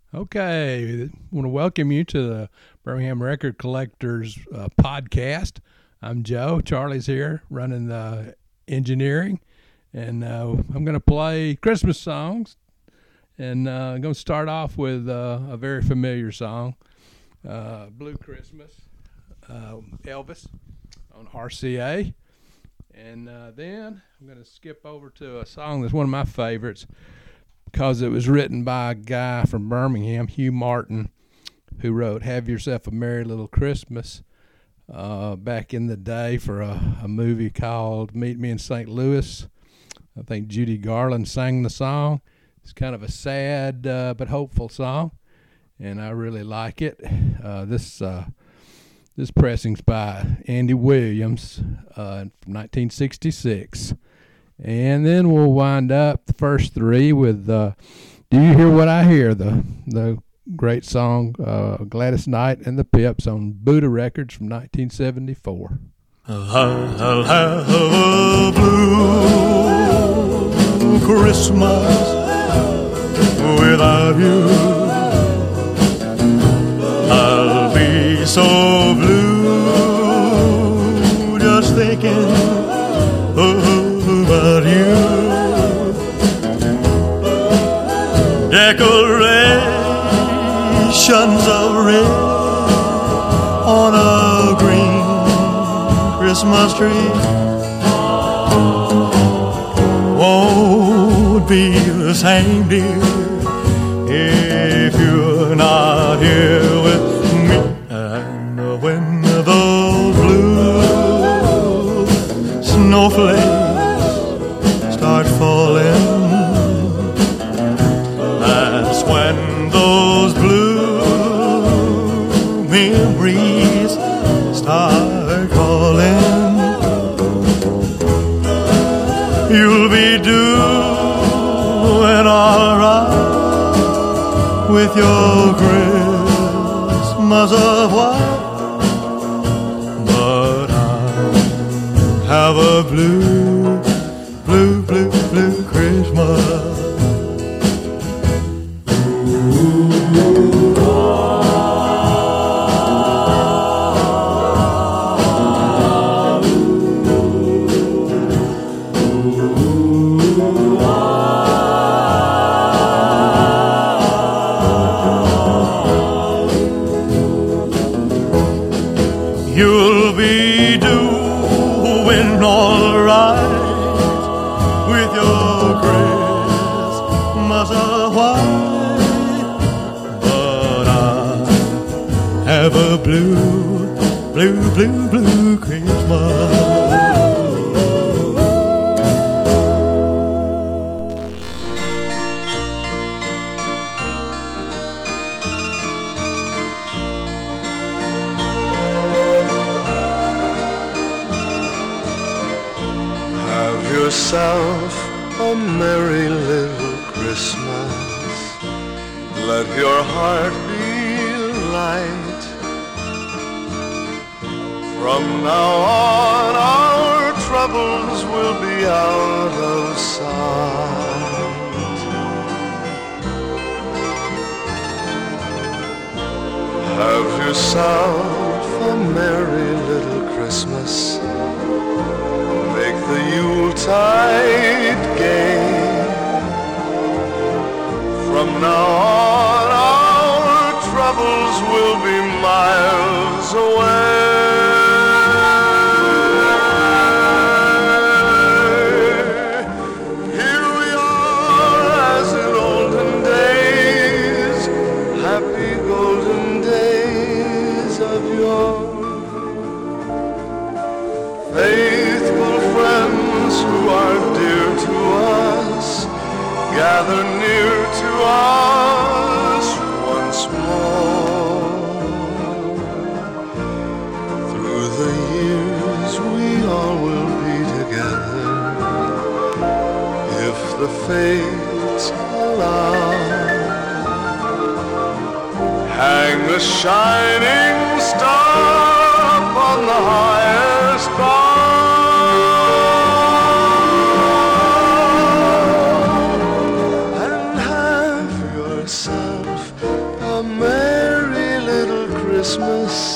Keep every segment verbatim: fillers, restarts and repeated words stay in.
Okay, I want to welcome you to the Birmingham Record Collectors uh, podcast. I'm Joe. Charlie's here running the engineering, and uh, I'm going to play Christmas songs. And uh, I'm going to start off with uh, a very familiar song, uh, Blue Christmas, uh, Elvis on R C A. And uh, then I'm going to skip over to a song that's one of my favorites, because it was written by a guy from Birmingham, Hugh Martin, who wrote Have Yourself a Merry Little Christmas uh, back in the day for a, a movie called Meet Me in Saint Louis. I think Judy Garland sang the song. It's kind of a sad uh, but hopeful song, and I really like it. Uh, this uh, this pressing's by Andy Williams uh, from nineteen sixty-six. And then we'll wind up the first three with uh, Do You Hear What I Hear? The the great song uh, Gladys Knight and the Pips on Buddha Records from nineteen seventy-four. I'll have a blue Christmas without you. I'll be so blue just thinking about you. Decorations of red on a green Christmas tree won't be the same, dear, if you're not here with me. And when those blue snowflakes start falling, that's when those blue memories start calling. You'll be doing alright with your Christmas of white, but I have a blue, blue, blue, blue Christmas. You'll be doing all right with your Christmas of white, but I have a blue, blue, blue, blue Christmas. Yourself a merry little Christmas. Let your heart be light. From now on our troubles will be out of sight. Have yourself a merry little Christmas. Make the Yuletide gay. From now on our troubles will be miles away. Here we are as in olden days, happy golden days of yore. Faithful friends who are dear to us, gather near to us once more. Through the years we all will be together, if the fates allow. Hang the shining star upon the highest bough. Christmas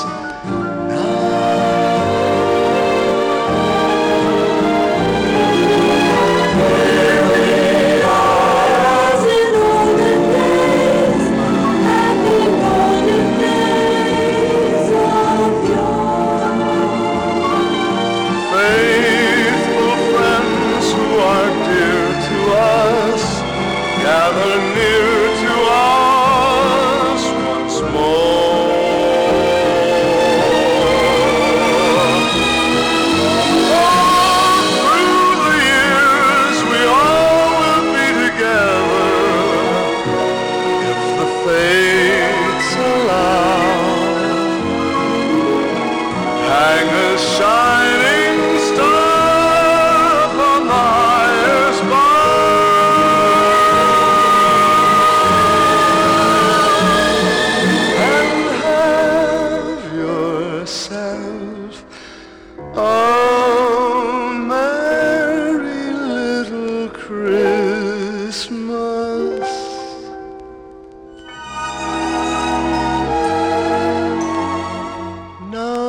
gather near to us once more. Oh, through the years we all will be together if the fates allow. Hang a shining star upon the highest bough. A merry little Christmas. Now.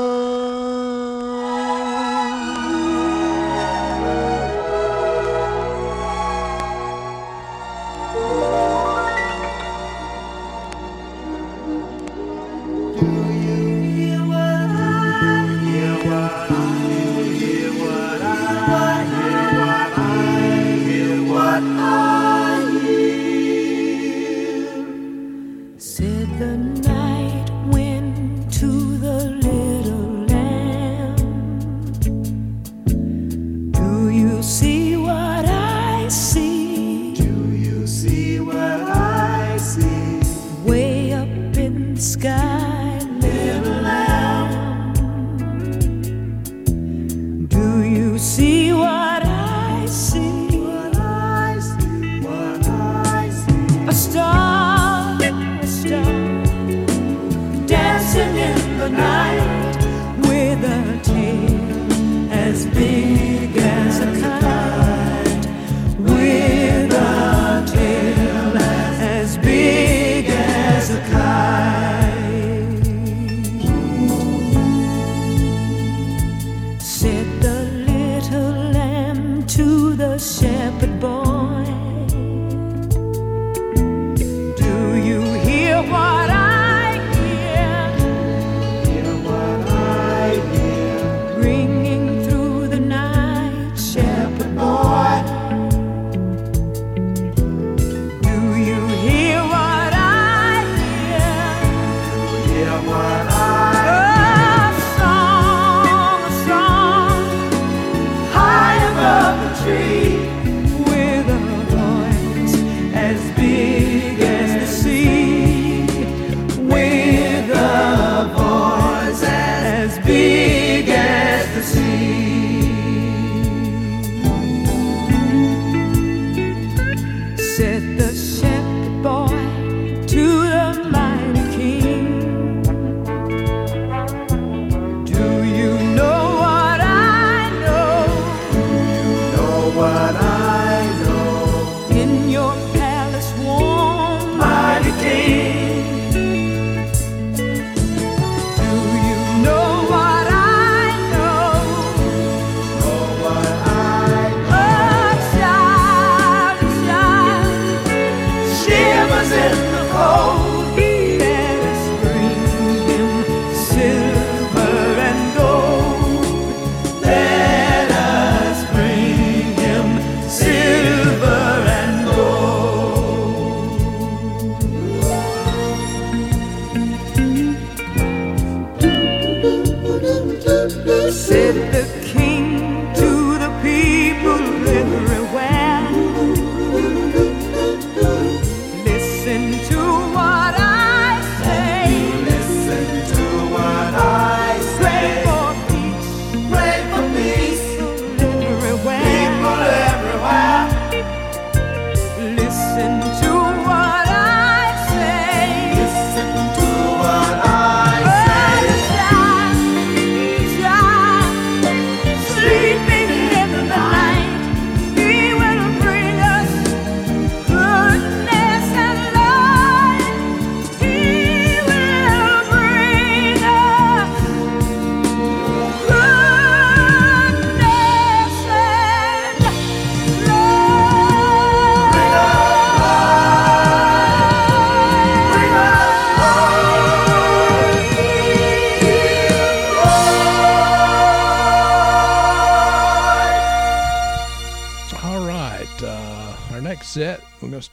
Do you hear what I hear? What I hear? What I hear? What I hear? What I hear? Said the night wind to the little lamb. Do you see what I see? Do you see what I see? Way up in the sky, little lamb. Do you see what I see? What I see? What I see? A star, a star, dancing in the night with a tail as big as a kite, with a tail as big as a kite.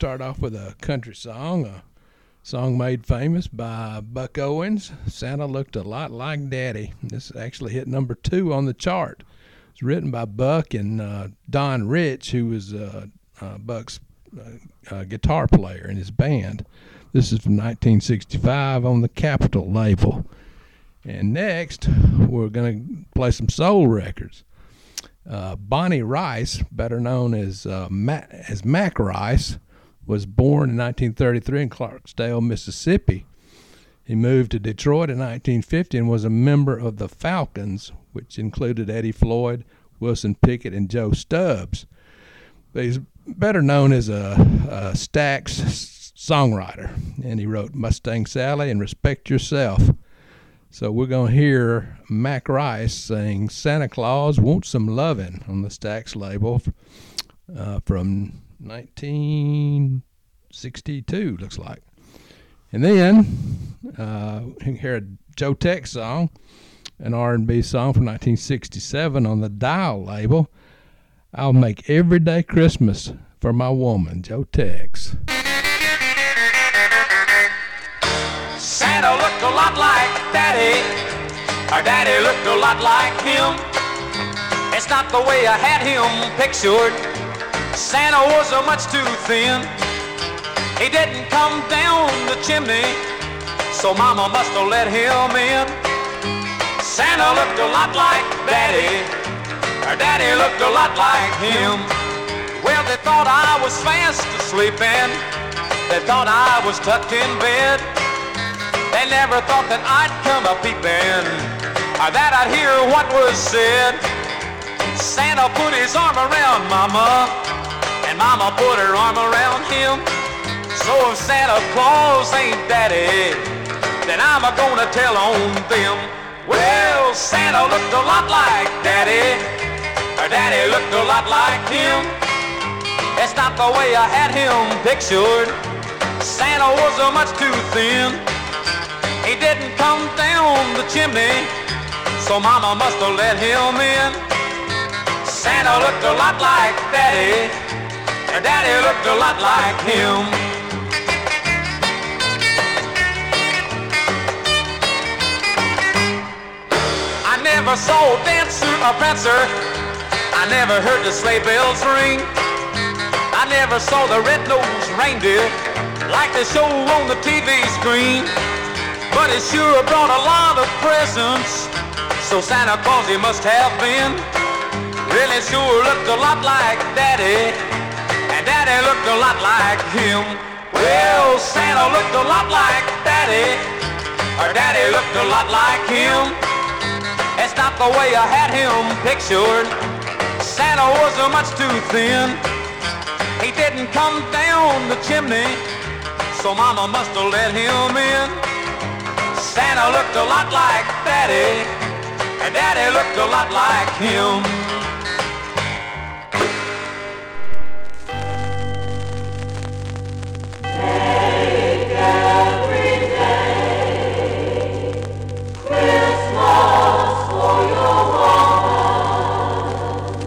start off with a country song, a song made famous by Buck Owens. Santa Looked a Lot Like Daddy. This actually hit number two on the chart. It's written by Buck and uh, Don Rich, who was uh, uh, Buck's uh, uh, guitar player in his band. This is from nineteen sixty-five on the Capitol label. And next, we're going to play some soul records. Uh, Bonnie Rice, better known as uh, Ma- as Mac Rice, was born in nineteen thirty-three in Clarksdale, Mississippi. He moved to Detroit in nineteen fifty and was a member of the Falcons, which included Eddie Floyd, Wilson Pickett, and Joe Stubbs. But he's better known as a, a Stax songwriter, and he wrote Mustang Sally and Respect Yourself. So we're going to hear Mac Rice sing Santa Claus Wants Some Lovin' on the Stax label uh, from nineteen sixty-two, looks like. And then uh, you can hear a Joe Tex song, an R and B song from nineteen sixty-seven on the Dial label. I'll Make Everyday Christmas for My Woman, Joe Tex. Santa looked a lot like Daddy, or Daddy looked a lot like him. It's not the way I had him pictured. Santa was a much too thin. He didn't come down the chimney, so Mama must have let him in. Santa looked a lot like Daddy, or Daddy looked a lot like him. Well, they thought I was fast asleep and they thought I was tucked in bed. They never thought that I'd come a peeping, or that I'd hear what was said. Santa put his arm around Mama, and Mama put her arm around him. So if Santa Claus ain't Daddy, then I'm gonna tell on them. Well, Santa looked a lot like Daddy, or Daddy looked a lot like him. It's not the way I had him pictured. Santa was a much too thin. He didn't come down the chimney, so Mama must have let him in. Santa looked a lot like Daddy, and Daddy looked a lot like him. I never saw a dancer or prancer. I never heard the sleigh bells ring. I never saw the red-nosed reindeer like they show on the T V screen. But it sure brought a lot of presents, so Santa Claus he must have been. Really sure looked a lot like Daddy, and Daddy looked a lot like him. Well, Santa looked a lot like Daddy, or Daddy looked a lot like him. It's not the way I had him pictured. Santa was a much too thin. He didn't come down the chimney, so Mama must have let him in. Santa looked a lot like Daddy, and Daddy looked a lot like him. Make every day Christmas for your woman.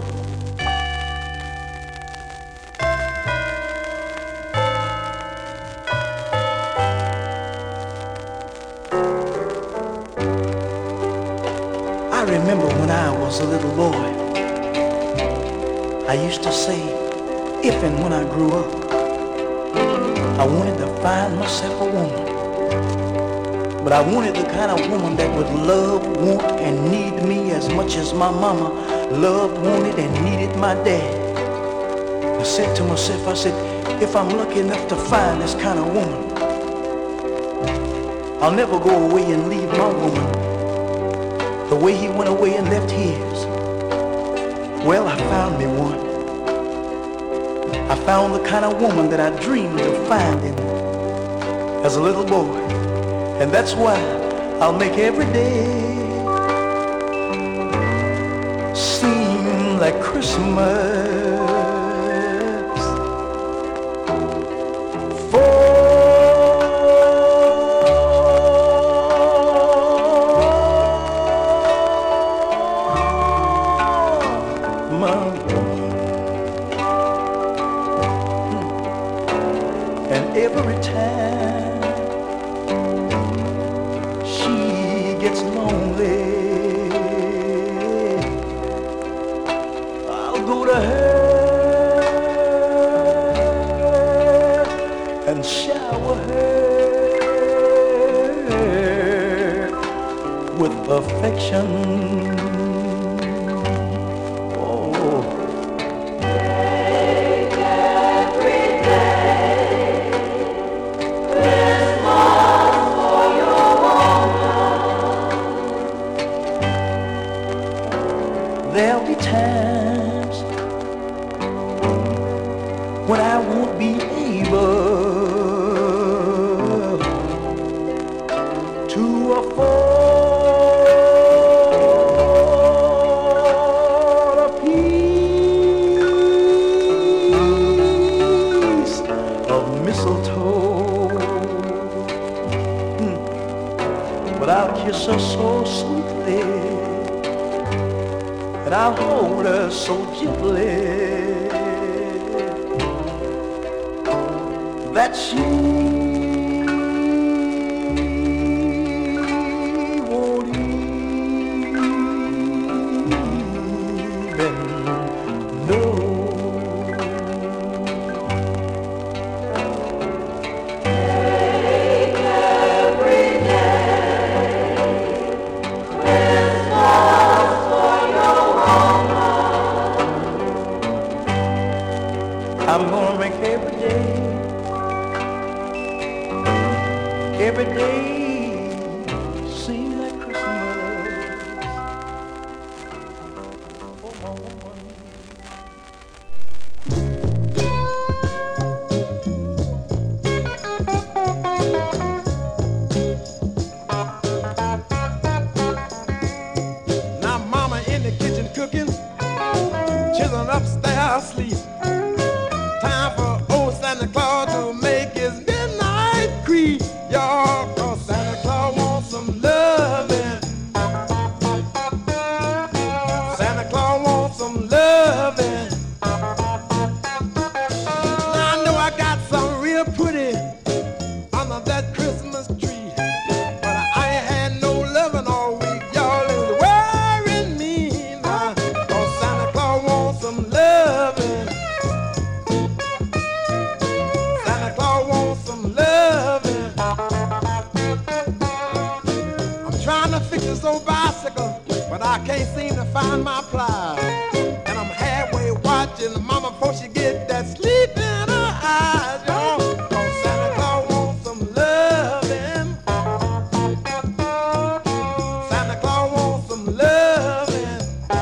I remember when I was a little boy, I used to say, if and when I grew up, I wanted to find myself a woman. But I wanted the kind of woman that would love, want, and need me as much as my mama loved, wanted, and needed my dad. I said to myself, I said, if I'm lucky enough to find this kind of woman, I'll never go away and leave my woman the way he went away and left his. Well, I found me one. I found the kind of woman that I dreamed of finding as a little boy. And that's why I'll make every day seem like Christmas. with perfection. Oh, Take every day Christmas for your woman. there'll be times when I won't be able to afford a piece of mistletoe. Hmm. But I'll kiss her so sweetly, and I'll hold her so gently that she won't even know. Take every day Christmas for your woman. I'm gonna make every day, every day seem like Christmas for my woman. Now mama in the kitchen cooking, children upstairs asleep. Time for old Santa Claus to make his midnight creep. Y'all, 'cause Santa Claus wants some loving. Santa Claus wants some loving. Now I know I got some real pretty under that Christmas tree, but I ain't had no loving all week. Y'all is wearing me now, 'cause Santa Claus wants some loving. Santa Claus wants some loving. I'm trying to fix this old bicycle, but I can't seem to find my pliers. And I'm halfway watching mama before she get that sleep in her eyes, y'all. 'Cause Santa Claus wants some loving. Santa Claus wants some loving.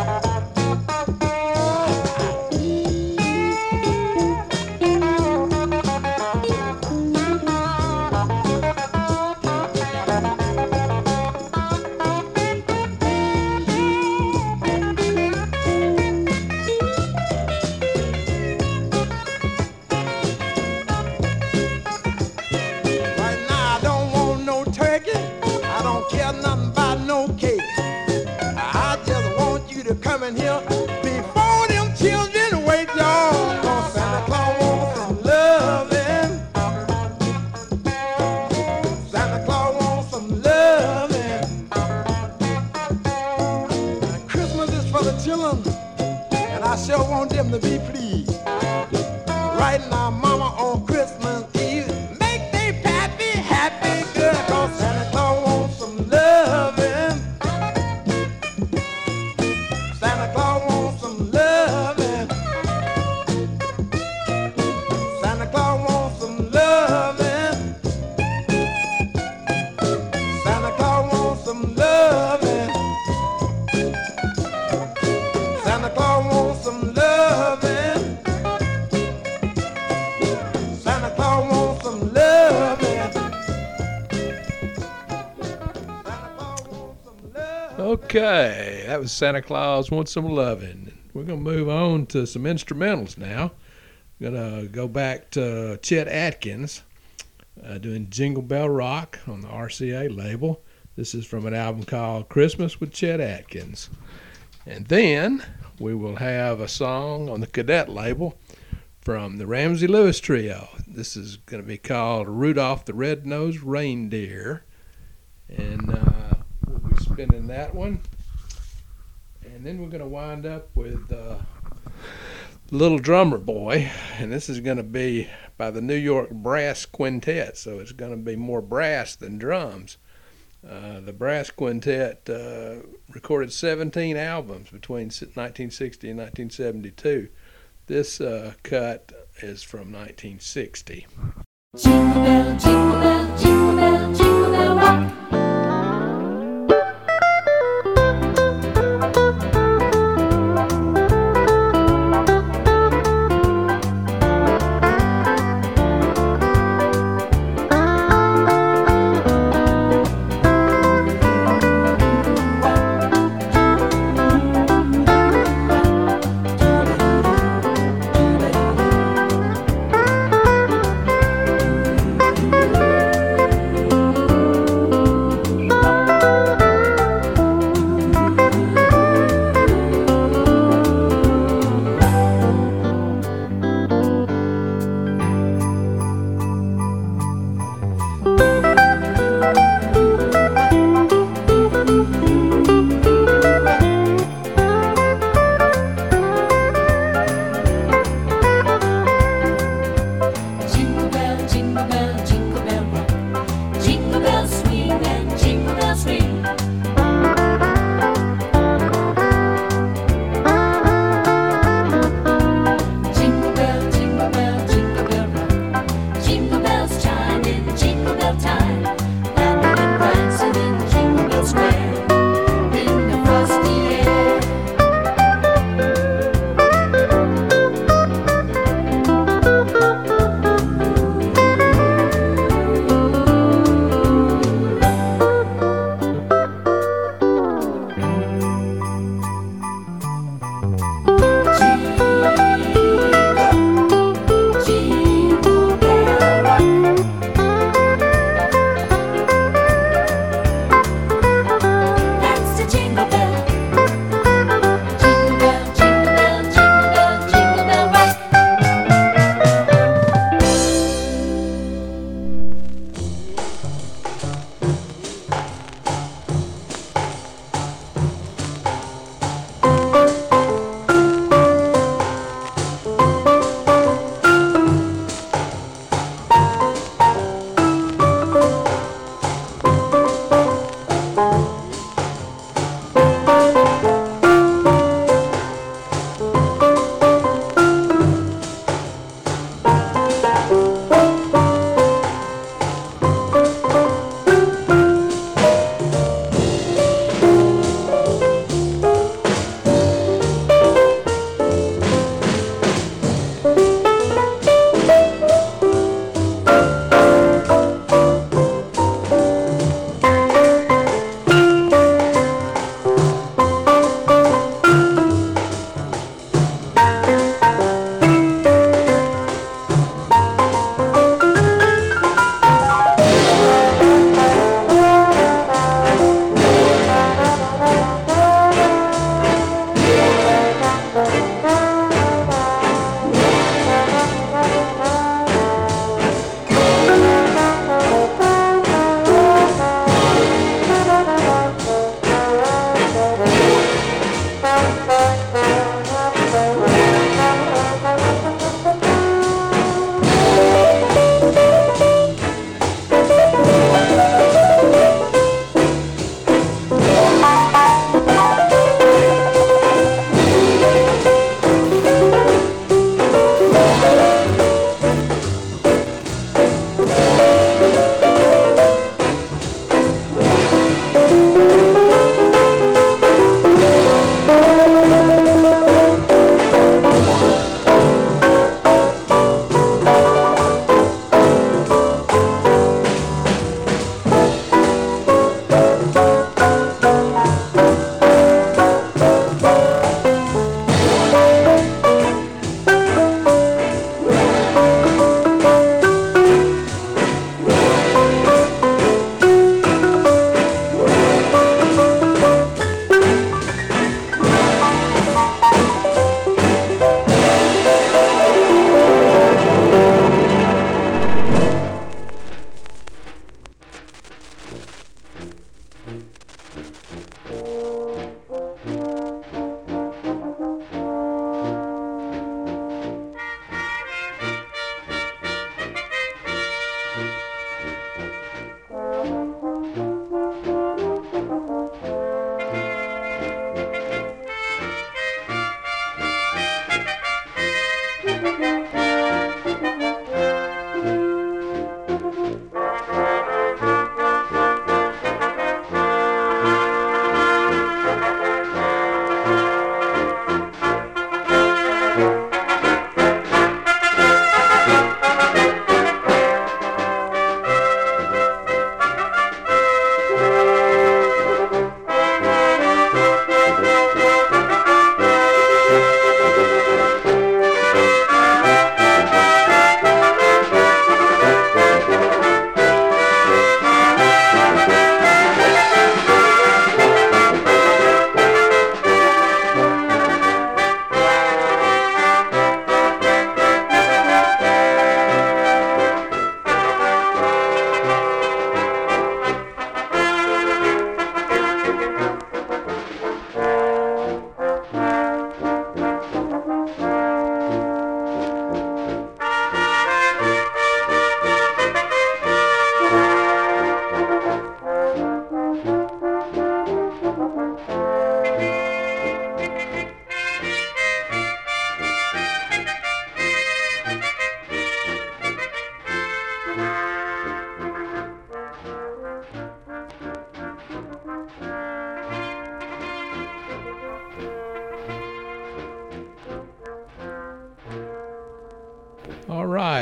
Right now I don't want no turkey. I don't care nothing about no cake. I just want you to come in here before them children wake, y'all. 'Cause Santa Claus wants some loving. Santa Claus wants some loving. And Christmas is for the children, and I sure want them to be pleased. Right now, mama, on Christmas Eve, make they pappy happy, girl, 'cause Santa Claus wants some loving. Santa Claus wants some loving. Santa Claus wants some loving. Santa Claus wants some loving. Santa Claus wants some loving. Santa Claus wants some loving. Santa Claus wants some loving. Okay, that was Santa Claus Wants Some Lovin'. We're going to move on to some instrumentals now. We're going to go back to Chet Atkins uh, doing Jingle Bell Rock on the R C A label. This is from an album called Christmas with Chet Atkins. And then we will have a song on the Cadet label from the Ramsey Lewis Trio. This is going to be called Rudolph the Red-Nosed Reindeer. And uh, we'll be spinning that one. And then we're going to wind up with uh, Little Drummer Boy. And this is going to be by the New York Brass Quintet. So it's going to be more brass than drums. Uh, the brass quintet uh, recorded seventeen albums between nineteen sixty and nineteen seventy-two. This uh, cut is from nineteen sixty. Jingle bell, jingle bell, jingle bell, jingle bell rock.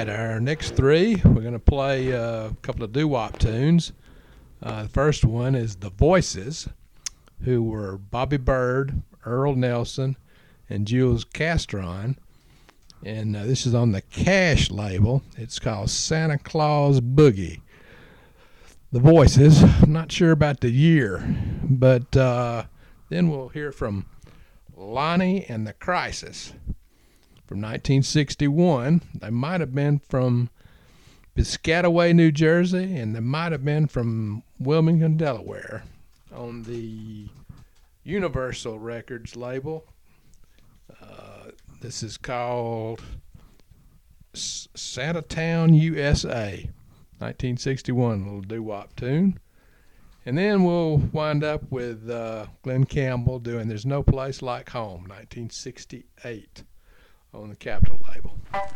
right, our next three, we're going to play uh, a couple of doo-wop tunes. Uh, the first one is The Voices, who were Bobby Byrd, Earl Nelson, and Jules Castron. And uh, this is on the Cash label. It's called Santa Claus Boogie. The Voices, I'm not sure about the year, but uh, then we'll hear from Lonnie and the Crisis from nineteen sixty-one. They might have been from Piscataway, New Jersey, and they might have been from Wilmington, Delaware, on the Universal Records label. Uh, this is called S- Santa Town, U S A, nineteen sixty-one, a little doo-wop tune. And then we'll wind up with uh, Glenn Campbell doing There's No Place Like Home, nineteen sixty-eight, on the Capitol label.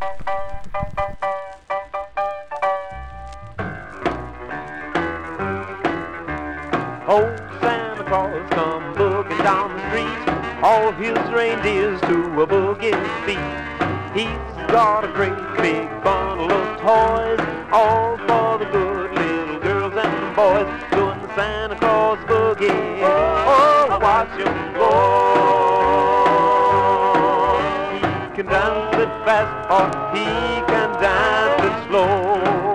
Old Santa Claus come boogie down the street, all his reindeers to a boogie beat. He's got a great big bundle of toys, all for the good little girls and boys, doing the Santa Claus boogie. Oh, watch him go. He can dance it fast or he can dance it slow.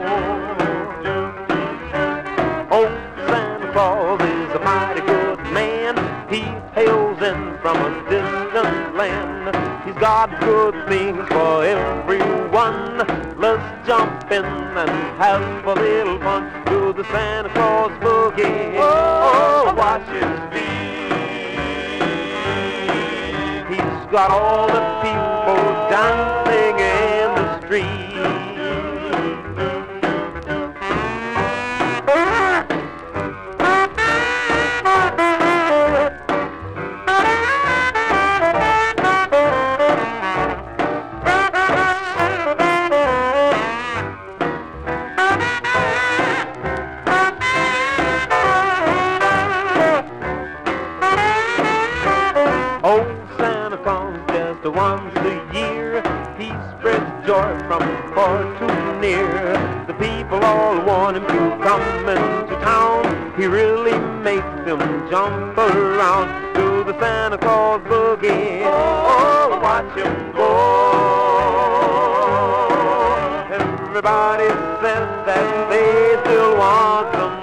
Claus is a mighty good man. He hails in from a distant land. He's got good things for everyone. Let's jump in and have a little fun. Do the Santa Claus boogie. Oh, watch his feet. He's got all the people dancing in the street. Once a year, he spreads joy from far to near. The people all want him to come into town. He really makes them jump around to the Santa Claus boogie. Oh, watch him go. Everybody says that they still want some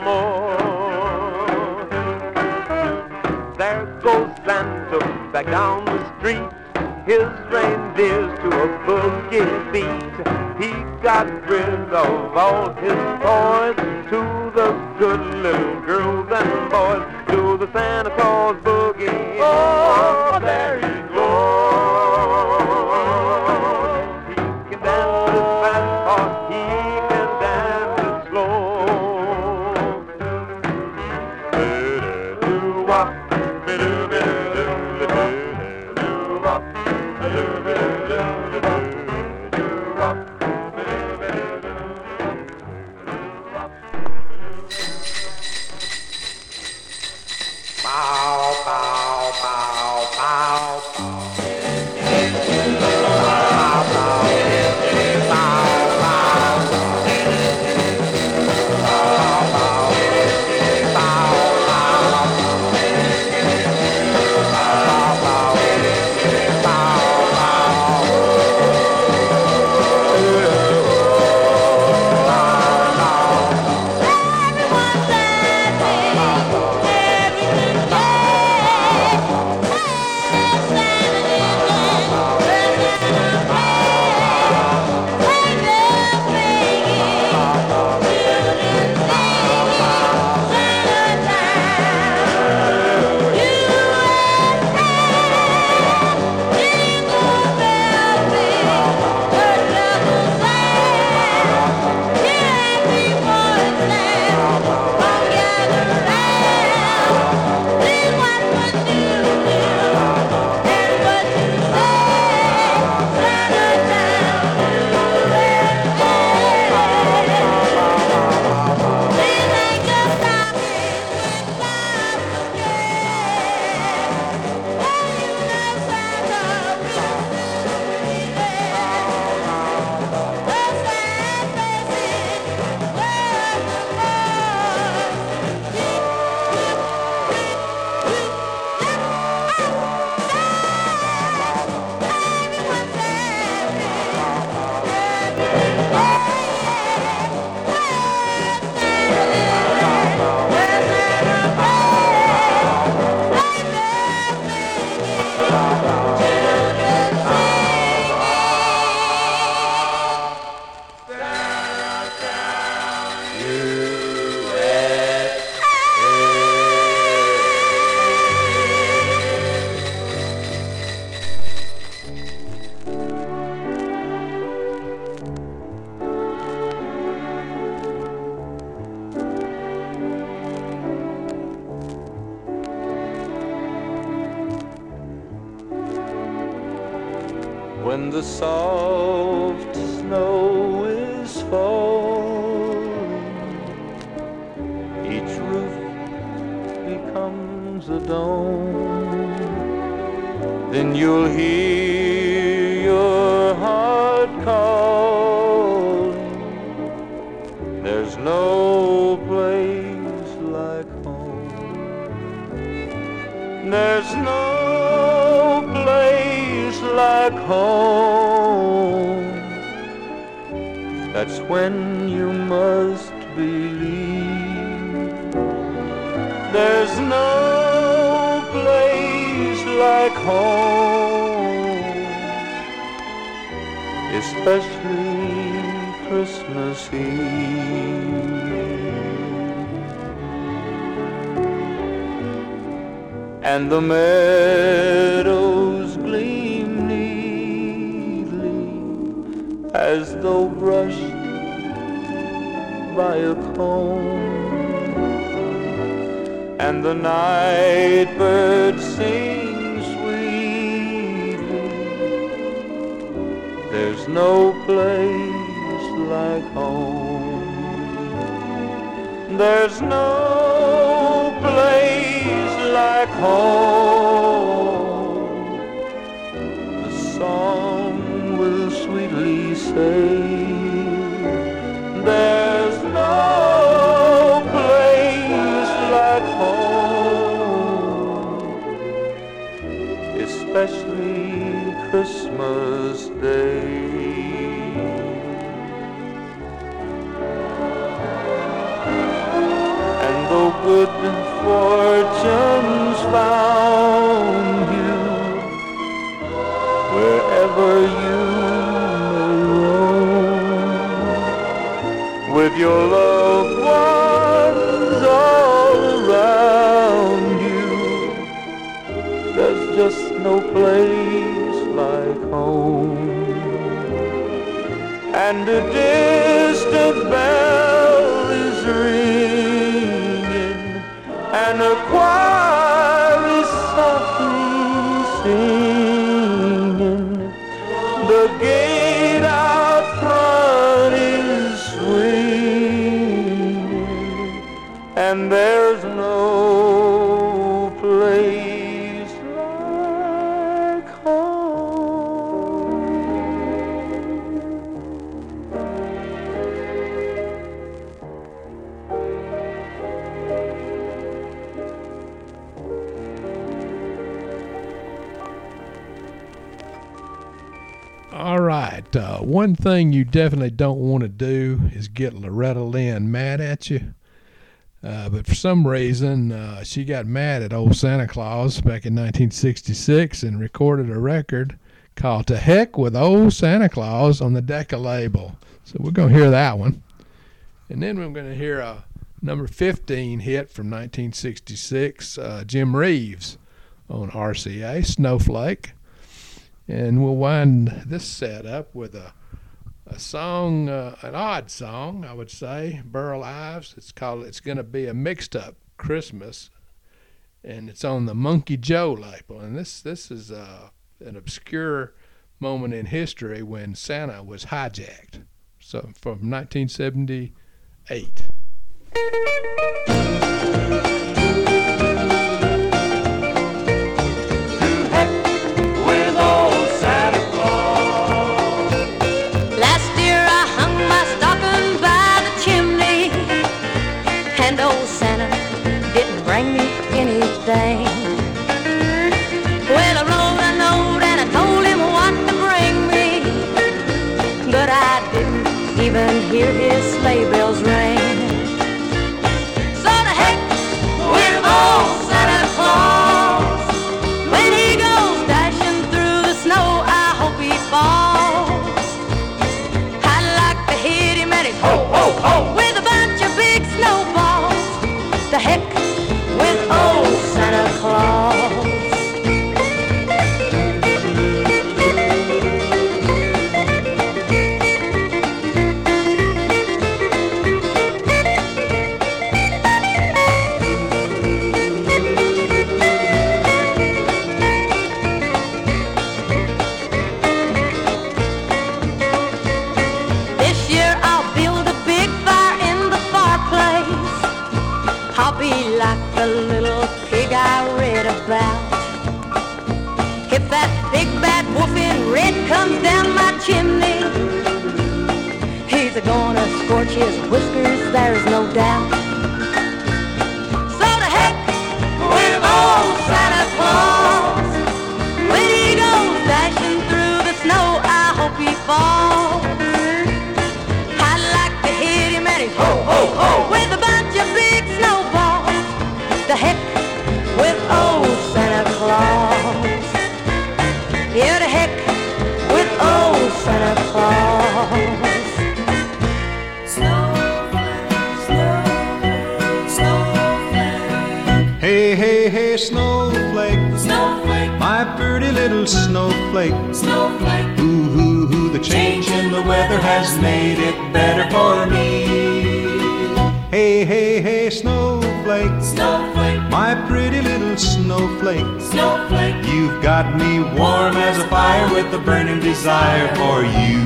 more. There goes Santa back down the street, his reindeers to a boogie beat. He got rid of all his toys to the good little girls and boys, to the Santa Claus boogie. Oh, there he goes. He can dance it fast or he can dance it slow. Do-wop, do-do-do-do-do-do-wop. Bow, bow, bow, bow, bow. when the soft snow is falling, each roof becomes a dome, then you'll hear your heart calling. There's no place like home. There's no place like home. That's when you must believe. There's no place like home, especially Christmas Eve. And the meadows gleam neatly as though brushed by a comb, and the night birds sing sweetly. There's no place like home. There's no place like home. The song will sweetly say, there's no place like home, especially Christmas Day. And though good fortune's found you wherever you may roam, with your loved ones all around you, there's just no place like home. And a distant bell is ringing, and a choir is softly singing. The gate out front is swinging, and there's no place like home. All right. Uh, one thing you definitely don't want to do is get Loretta Lynn mad at you. Uh, but for some reason, uh, she got mad at old Santa Claus back in nineteen sixty-six and recorded a record called To Heck with Old Santa Claus on the Decca label. So we're going to hear that one. And then we're going to hear a number fifteen hit from nineteen sixty-six, uh, Jim Reeves on R C A, Snowflake. And we'll wind this set up with a a song, uh, an odd song, I would say, Burl Ives. It's called It's Gonna Be a Mixed Up Christmas, and it's on the Monkey Joe label. And this this is uh, an obscure moment in history when Santa was hijacked. So from nineteen seventy-eight. Well, I wrote a note and I told him what to bring me, but I didn't even hear his sleigh bells ring. So be like the little pig I read about. If that big bad wolf in red comes down my chimney, he's gonna scorch his whiskers, there's no doubt. So to heck with old Santa Claus. When he goes dashing through the snow, I hope he falls. I'd like to hit him and he's ho, ho, ho, with a bunch of big snowballs. The heck with old Santa Claus. Yeah, the heck with old Santa Claus. Hey, hey, hey, snowflake, snowflake, my pretty little snowflake, snowflake. Ooh, ooh, ooh, the change in the weather has made it better for me. Hey, hey, hey, snowflake, snowflake, my pretty little snowflake, snowflake. You've got me warm as a fire with a burning desire for you.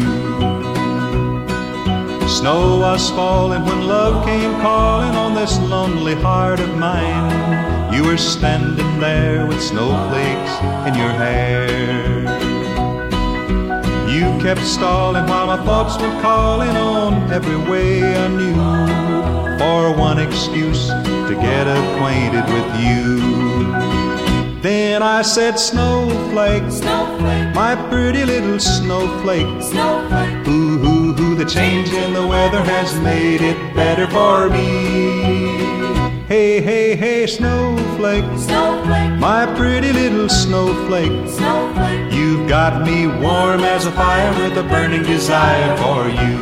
Snow was falling when love came calling on this lonely heart of mine. You were standing there with snowflakes in your hair. You kept stalling while my thoughts were calling on every way I knew for one excuse to get acquainted with you. Then I said, snowflake, snowflake, my pretty little snowflake, snowflake. Ooh, ooh, ooh, the change in the weather has made it better for me. Hey, hey, hey, snowflake, snowflake, my pretty little snowflake, snowflake. You've got me warm as a fire with a burning desire for you.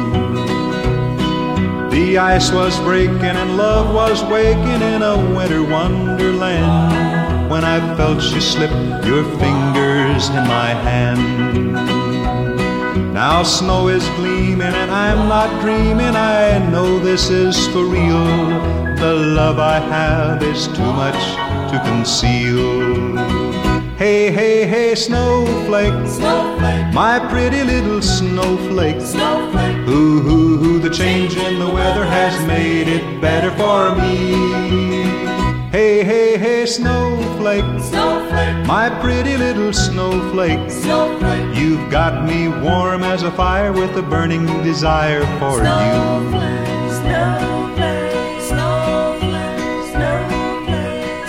The ice was breaking and love was waking in a winter wonderland when I felt you slip your fingers in my hand. Now snow is gleaming and I'm not dreaming, I know this is for real. The love I have is too much to conceal. Hey, hey, hey, snowflake, snowflake, my pretty little snowflake, snowflake. Ooh, ooh, ooh, the change in the weather has made it better for me. Hey, hey, hey, snowflake, snowflake, my pretty little snowflake, snowflake. You've got me warm as a fire with a burning desire for snowflake, you. Snowflake, snowflake, snowflake,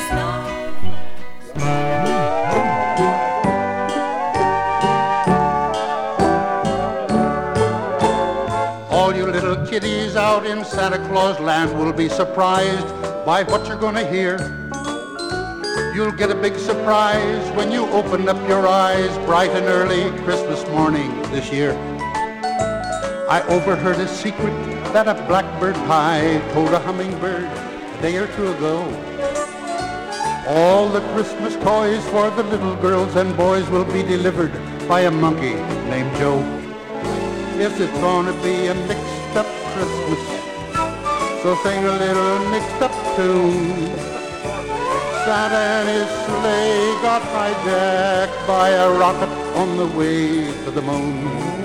snowflake. All you little kiddies out in Santa Claus land will be surprised by what you're gonna hear. You'll get a big surprise when you open up your eyes bright and early Christmas morning this year. I overheard a secret that a blackbird pie told a hummingbird a day or two ago. All the Christmas toys for the little girls and boys will be delivered by a monkey named Joe. Yes, it's gonna be a mixed up Christmas, so sing a little mixed up tune. Santa and his sleigh got hijacked by a rocket on the way to the moon.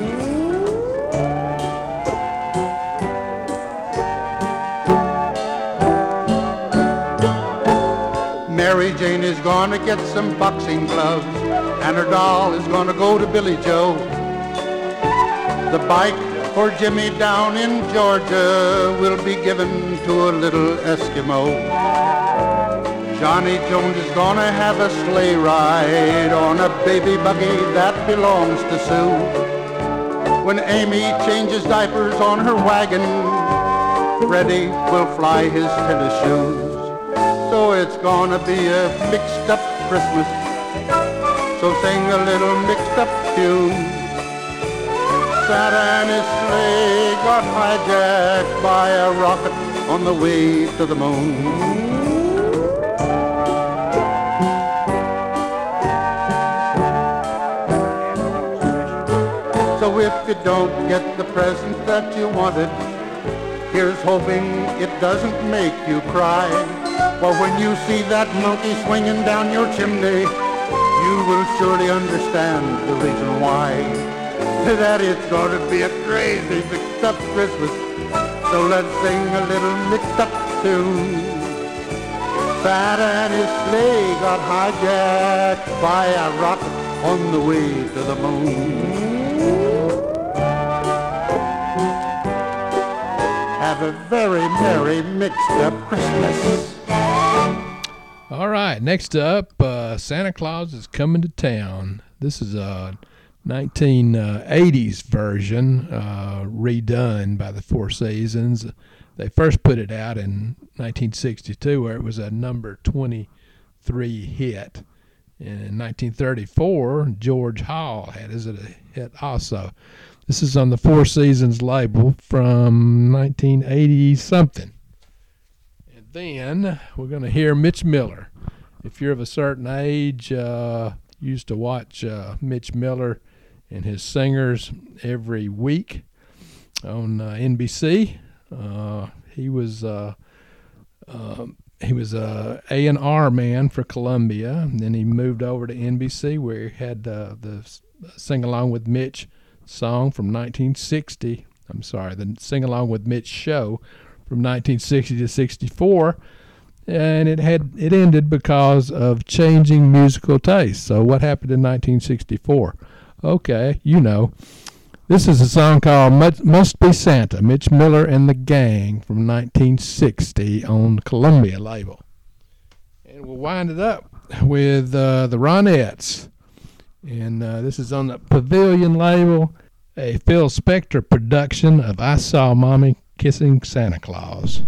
Mary Jane is gonna get some boxing gloves, and her doll is gonna go to Billy Joe. The bike for Jimmy down in Georgia will be given to a little Eskimo. Johnny Jones is gonna have a sleigh ride on a baby buggy that belongs to Sue. When Amy changes diapers on her wagon, Freddie will fly his tennis shoes. So it's gonna be a mixed up Christmas, so sing a little mixed up tune. Santa and his sleigh got hijacked by a rocket on the way to the moon. So if you don't get the present that you wanted, here's hoping it doesn't make you cry. For when you see that monkey swinging down your chimney, you will surely understand the reason why. That it's gonna be a crazy mixed up Christmas, so let's sing a little mixed up tune. Santa and his sleigh got hijacked by a rocket on the way to the moon. Have a very merry mixed-up Christmas. All right, next up, uh, Santa Claus is Coming to Town. This is a nineteen eighties version uh, redone by the Four Seasons. They first put it out in nineteen sixty-two, where it was a number twenty-three hit. And in nineteen thirty-four, George Hall had it as a hit also. This is on the Four Seasons label from nineteen eighty something. And then we're going to hear Mitch Miller. If you're of a certain age, uh, used to watch uh, Mitch Miller and his singers every week on uh, N B C. Uh, he was uh, uh, he was a A and R man for Columbia, and then he moved over to N B C, where he had uh, the Sing Along with Mitch song from nineteen sixty. I'm sorry, the Sing Along with Mitch show from nineteen sixty to sixty-four. And it had it ended because of changing musical tastes. So what happened in nineteen sixty-four? Okay, you know. This is a song called Must, Must Be Santa, Mitch Miller and the Gang from nineteen sixty on the Columbia label. And we'll wind it up with uh, the Ronettes. And uh, this is on the Pavilion label, a Phil Spector production of I Saw Mommy Kissing Santa Claus.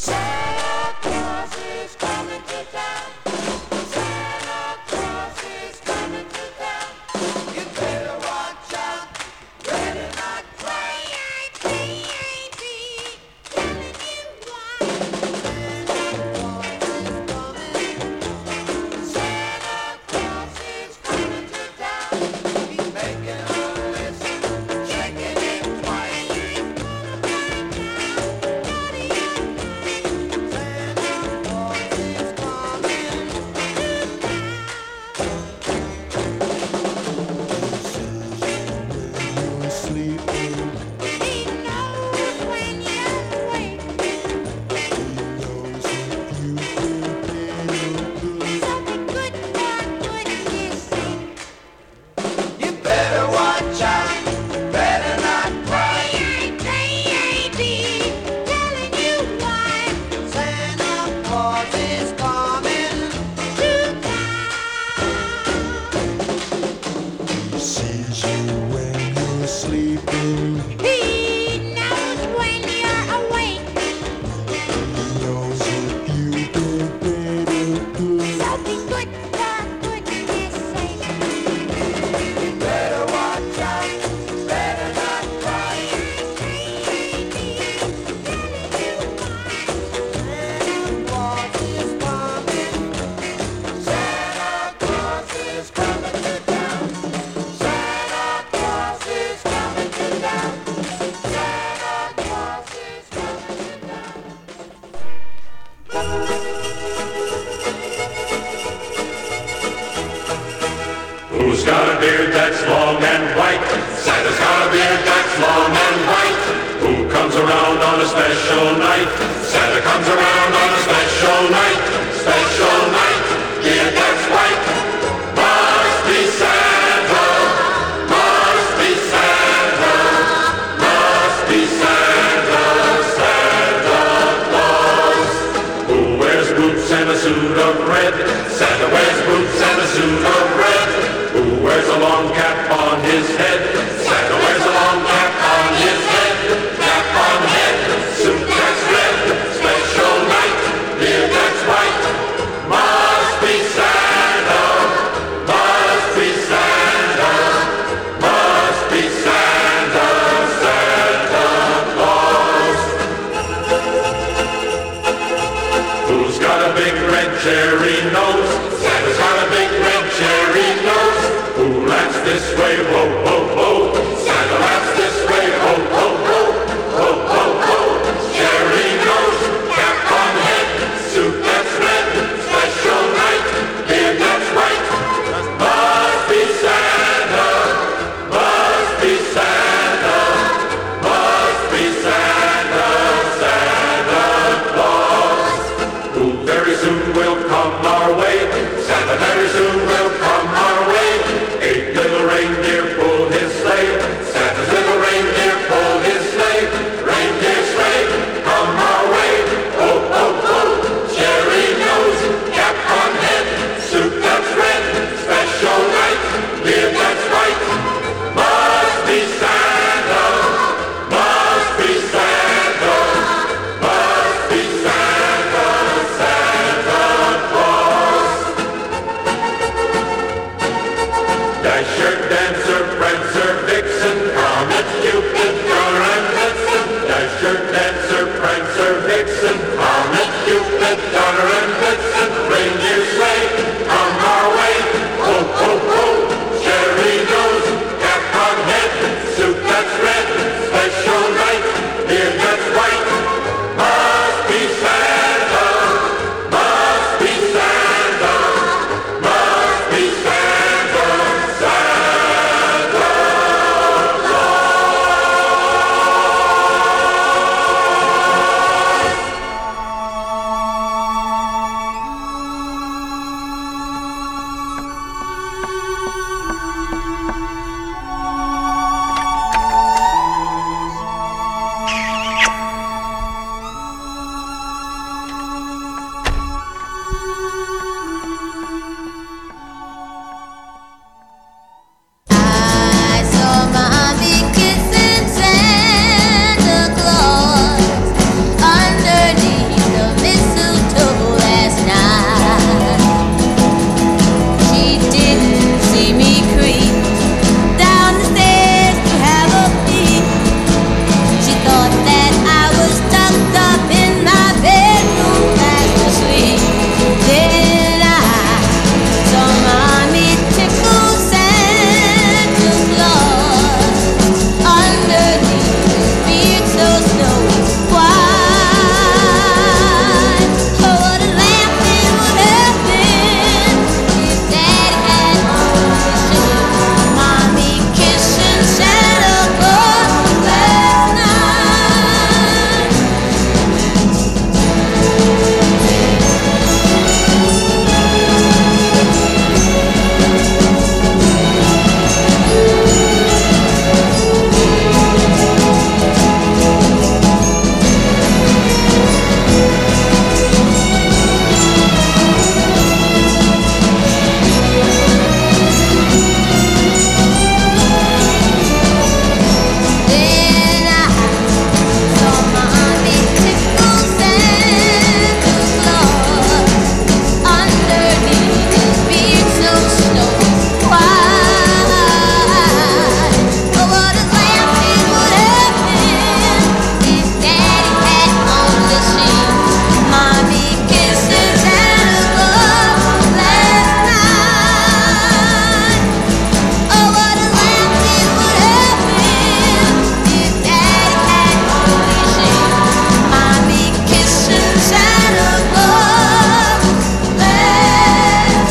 Who's got a beard that's long and white? Santa's got a beard that's long and white. Who comes around on a special night? Santa comes around on a special night. Special night, beard that's white. Must be Santa. Must be Santa. Must be Santa. Santa Claus. Who wears boots and a suit of red? Santa wears boots and a suit of red. Who wears a long cap on his head? Santa wears a long cap on his head. Cap on head, suit that's red. Special night, beard that's white. Must be Santa. Must be Santa. Must be Santa. Santa Claus. Who's got a big red cherry nose? Santa's got a big red cherry nose. Who laughs this way, ho, ho, ho? Santa laughs this way, ho, ho, ho, ho, ho, ho. Cherry nose, cap on head, suit that's red, special night, beard that's white. Must be Santa, must be Santa, must be Santa, Santa Claus. Who very soon will come our way. Santa very soon will come our way. Eight little reindeer pull his sleigh. Santa's little reindeer pull his sleigh. Reindeer sleigh, come our way. Oh, oh, oh, cherry nose, cap on head, suit that's red, special night, beard that's white. Must be Santa, must be Santa, must be Santa, Santa Claus. Dasher, Dancer, Prancer, Vixen, Comet, Cupid, Donner and Blitzen. Dasher, Dancer, Prancer, Vixen, Comet, Cupid, Donner and Blitzen. Reindeer sleigh, come our way. Oh, oh, oh, cherry nose, cap on head, suit that's red, special night, beard that's white. Must be Santa, must be Santa, must be Santa, Santa I saw Mommy kissing Santa Claus underneath the mistletoe last night. She didn't see me creep down the stairs to have a peek. She thought that I was tucked up in my bedroom fast asleep. Then I saw Mommy tickle Santa Claus underneath his beard so snowy white. Oh, what a laugh it would have been if Daddy had only seen Mommy kissing Santa Claus last night. Then I saw Mommy tickle Santa Claus underneath his beard so snowy white. Oh, what a laugh it would have been if Daddy had only seen Mommy kissing Santa Claus last night. Oh, what a laugh it would have been if Daddy had only seen Mommy kissing Santa Claus last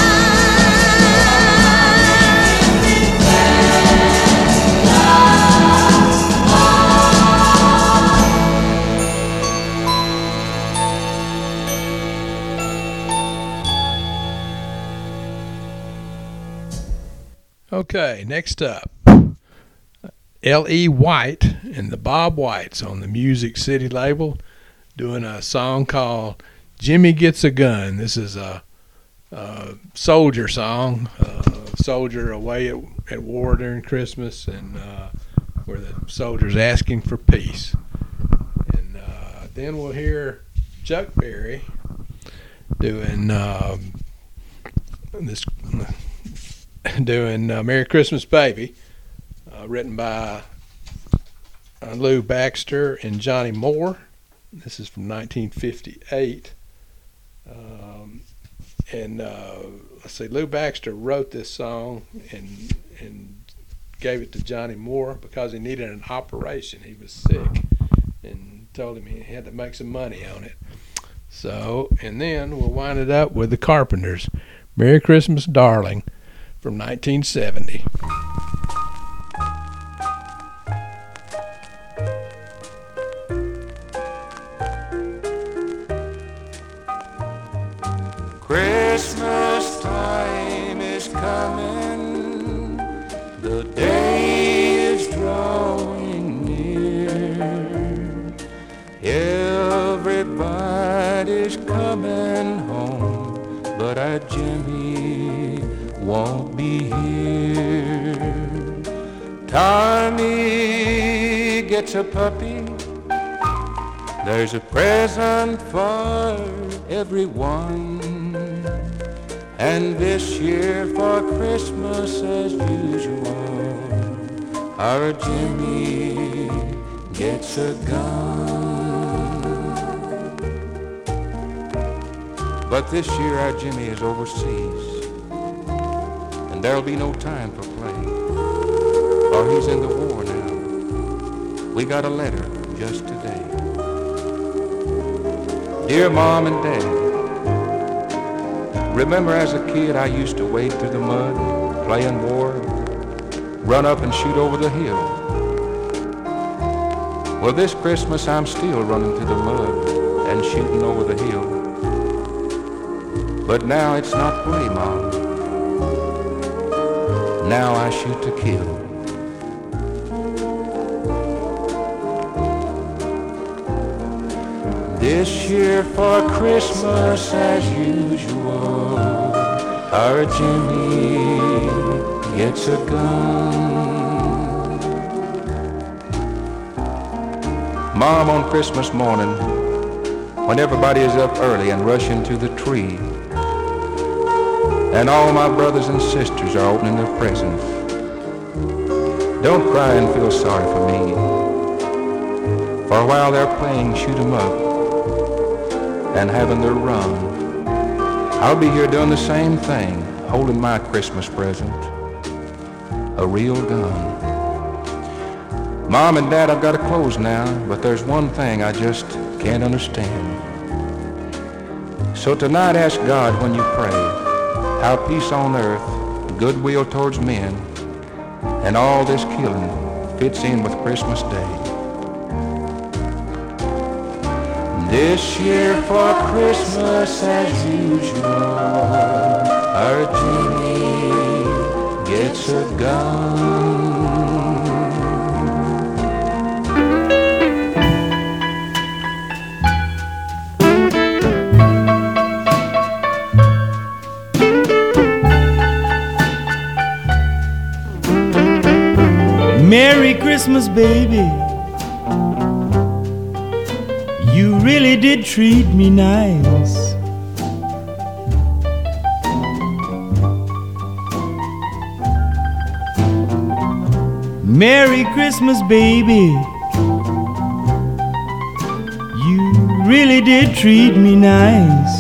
Okay, next up, L E. White and the Bob Whites on the Music City label doing a song called Jimmy Gets a Gun. This is a, a soldier song, a soldier away at, at war during Christmas, and uh, where the soldier's asking for peace. And uh, then we'll hear Chuck Berry doing um, this, doing uh, Merry Christmas Baby, uh, written by uh, Lou Baxter and Johnny Moore. This is from nineteen fifty-eight. Um, and uh, let's see, Lou Baxter wrote this song and and gave it to Johnny Moore because he needed an operation. He was sick and told him he had to make some money on it. So, and then we'll wind it up with the Carpenters, Merry Christmas, Darling, from nineteen seventy. Christmas time is coming, the day is drawing near. Everybody's coming home, but our Jimmy won't be here. Tommy gets a puppy, there's a present for everyone. And this year for Christmas as usual, our Jimmy gets a gun. But this year our Jimmy is overseas, and there'll be no time for play, or he's in the war now. We got a letter just today. Dear Mom and Dad, remember as a kid I used to wade through the mud, playing war, run up and shoot over the hill. Well, this Christmas I'm still running through the mud and shooting over the hill. But now it's not play, Mom. Now I shoot to kill. This year for Christmas as usual, our Jimmy gets a gun. Mom, on Christmas morning, when everybody is up early and rushing to the tree, and all my brothers and sisters are opening their presents, don't cry and feel sorry for me, for while they're playing shoot 'em up and having their run, I'll be here doing the same thing, holding my Christmas present, a real gun. Mom and Dad, I've got to close now, but there's one thing I just can't understand. So tonight ask God when you pray, how peace on earth, goodwill towards men, and all this killing fits in with Christmas Day. This year for Christmas as usual, our Jimmy gets a gun. Merry Christmas, baby. You really did treat me nice. Merry Christmas, baby. You really did treat me nice.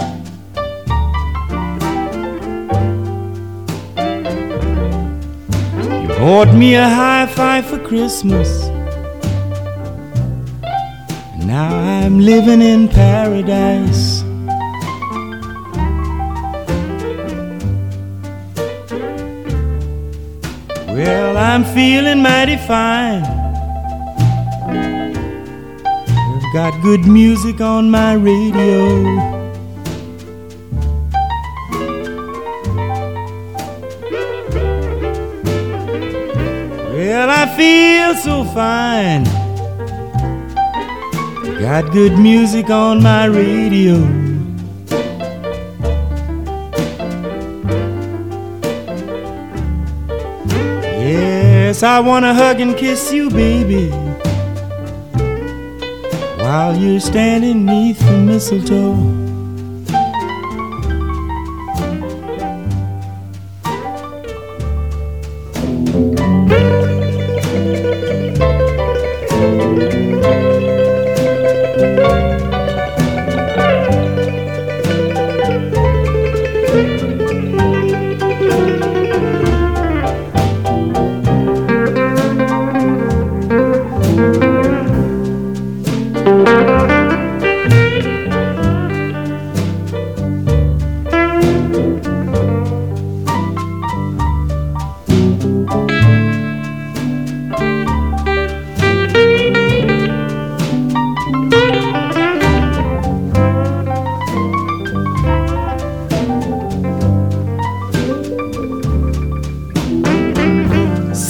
You bought me a hi-fi for Christmas. Now I'm living in paradise. Well, I'm feeling mighty fine. I've got good music on my radio. Well, I feel so fine. Got good music on my radio. Yes, I wanna hug and kiss you, baby, while you're standing neath the mistletoe.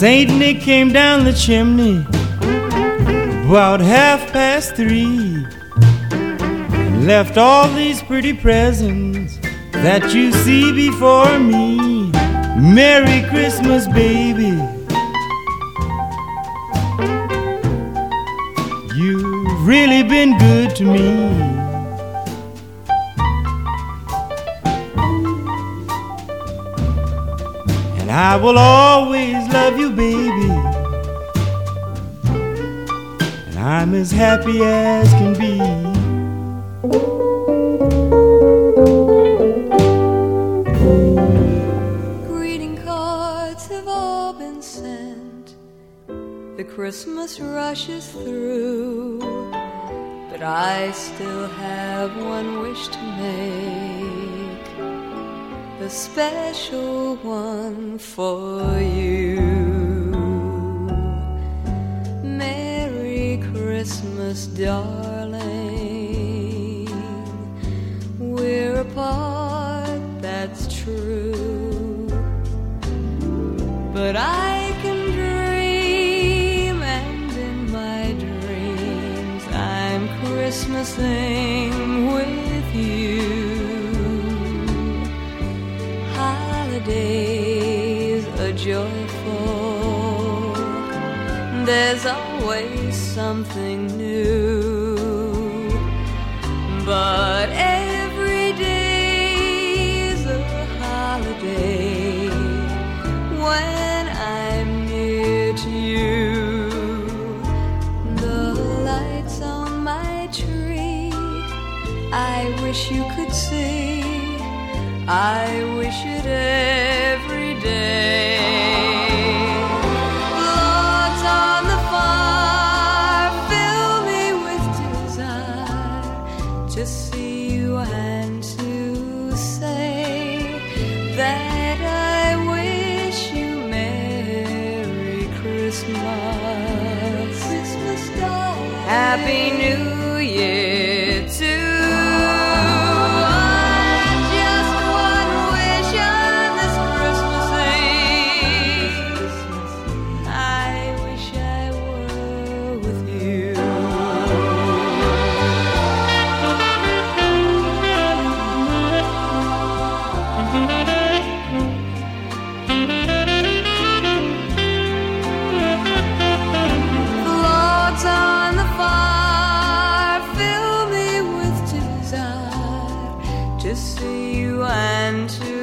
Saint Nick came down the chimney about half past three and left all these pretty presents that you see before me. Merry Christmas, baby. You've really been good to me. And I will always love you, baby. And I'm as happy as can be. Greeting cards have all been sent. The Christmas rushes through. But I still have one wish to make, a special one for you. Merry Christmas, darling. We're apart, that's true, but I can dream, and in my dreams I'm Christmasing with you. Holidays are joyful, there's always something new, but every day's a holiday when I'm near to you. The lights on my tree, I wish you could see, I wish it every day. Logs on the fire fill me with desire to see you and to say that I wish you Merry Christmas, Christmas darling, Happy New Year too. To see you and to